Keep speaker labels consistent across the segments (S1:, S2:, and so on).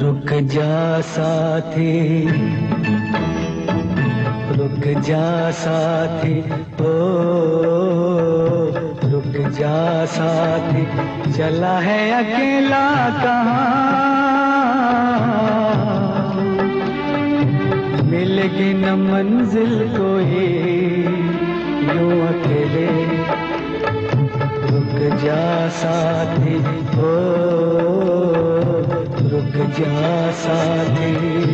S1: रुक जा साथी, रुक जा साथी, ओ रुक जा साथी, चला है अकेला कहाँ, मिलेगी न मंजिल कोई यूं अकेले। रुक जा साथी, ओ रुक जा साथी।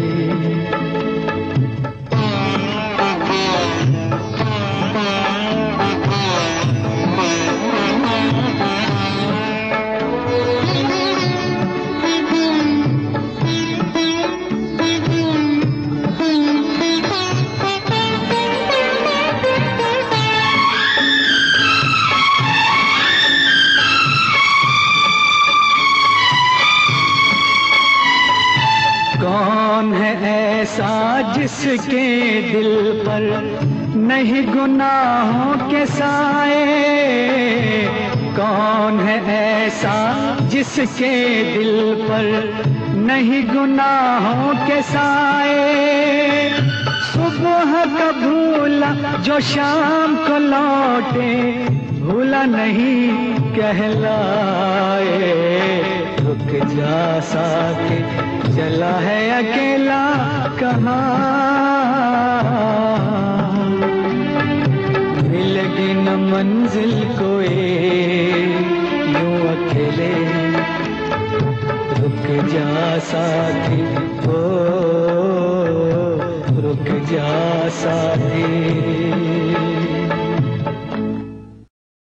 S1: कौन है ऐसा जिसके दिल पर नहीं गुनाहों के साए, कौन है ऐसा जिसके दिल पर नहीं गुनाहों के साए। सुबह का भूला जो शाम को लौटे, भूला नहीं कहलाए। रुक जा साथी, चला है अकेला कहाँ, मिलेगी न मंजिल कोई यूं अकेले। रुक जा साथी, ओ रुक जा साथी।